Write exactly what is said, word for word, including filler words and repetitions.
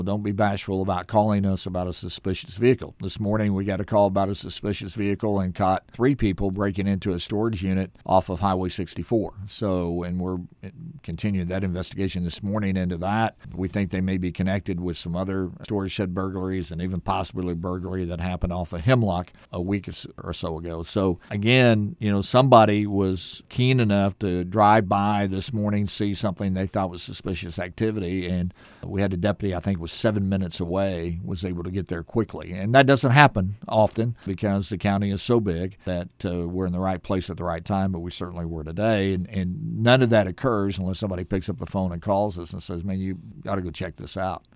Don't be bashful about calling us about a suspicious vehicle. This morning we got a call about a suspicious vehicle and caught three people breaking into a storage unit off of Highway sixty-four. So, and we're continuing that investigation this morning into that. We think they may be connected with some other storage shed burglaries and even possibly a burglary that happened off of Hemlock a week or so ago. So again, you know, somebody was keen enough to drive by this morning, see something they thought was suspicious activity, and we had a deputy, I think was seven minutes away, was able to get there quickly. And that doesn't happen often because the county is so big that uh, we're in the right place at the right time, but we certainly were today. And, and none of that occurs unless somebody picks up the phone and calls us and says, man, you got to go check this out.